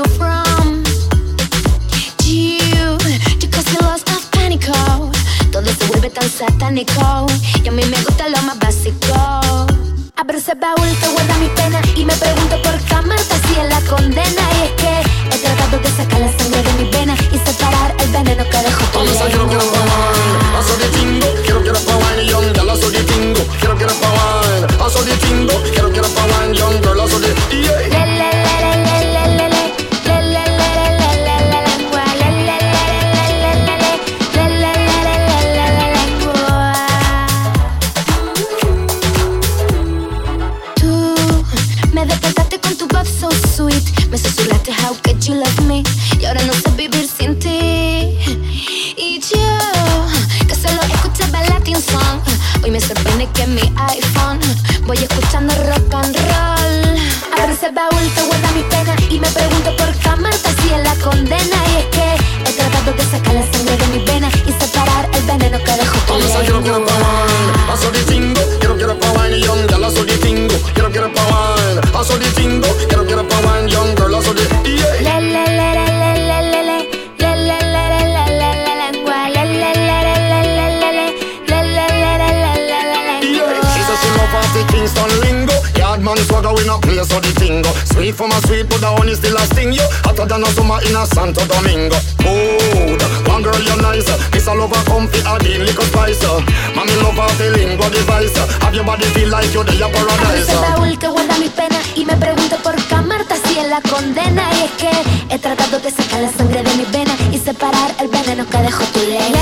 from you cause you lost of pánico. Todo se vuelve tan satánico y a mí me gusta lo más básico. Abro ese baúl que guarda mi pena y me pregunto por qué amarte así es la condena. Y es que he tratado de sacar la sangre de mi vena y separar el veneno que dejó tu lengua. Quiero paso de tingo, quiero pa' wine, young girl, aso de tingo. Quiero pa' wine, aso de tingo. Quiero pa' wine, young girl, aso de me susurraste how could you love me y ahora no sé vivir sin ti. Y yo que solo escuchaba Latin song, hoy me sorprende que en mi iPhone voy escuchando rock and roll. Abro ese baúl que guarda mi pena y me pregunto por qué amarte así es la condena. Y es que he tratado de sacar la sangre de mi vena y separar el veneno que dejó tu lengua. Quiero pa' wine, aso de tingo. Quiero pa' wine, young girl, aso de tingo. Quiero pa' wine, aso de tingo. Quiero pa' wine, young girl, aso de Kingston lingo, yardman swagger we no play so the tingo. Sweet from a sweet but the honey still a sting you. Hotter than a summer in a Santo Domingo. Good, one girl you're nice. Miss a lover comfy adding liquor spice. Mami love her the lingo device. Have your body feel like you're the paradise. Ese baúl que guarda mi pena y me pregunto por qué amarte así es la condena. Y es que he tratado de sacar la sangre de mi vena y separar el veneno que dejó tu lengua.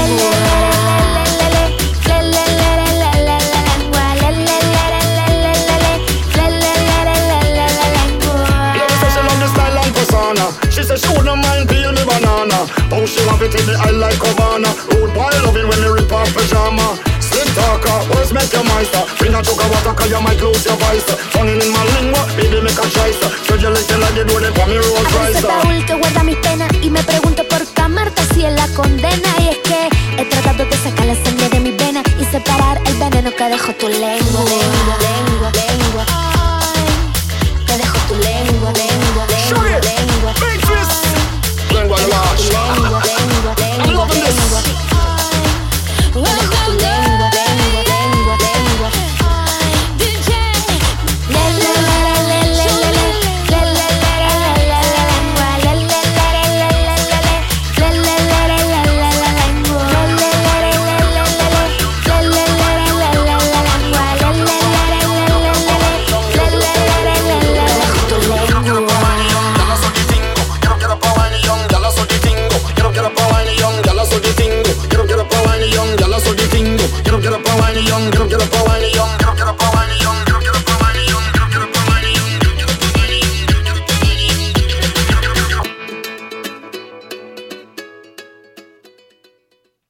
She said she wouldn't mind peel me banana. Oh, she love it in the eye like Havana. Rude boy love it when you rip off pajama. Slim talker, words make your meister. Bring a jug of water cause you might lose your voice. Funny in my lingua, baby make a choice. Should you listen like you do it for me Rolls Royce. Ese baúl que guarda mi pena y me pregunto por qué amarte así es la condena. Y es que he tratado de sacar la sangre de mi vena y separar el veneno que dejó tu lengua.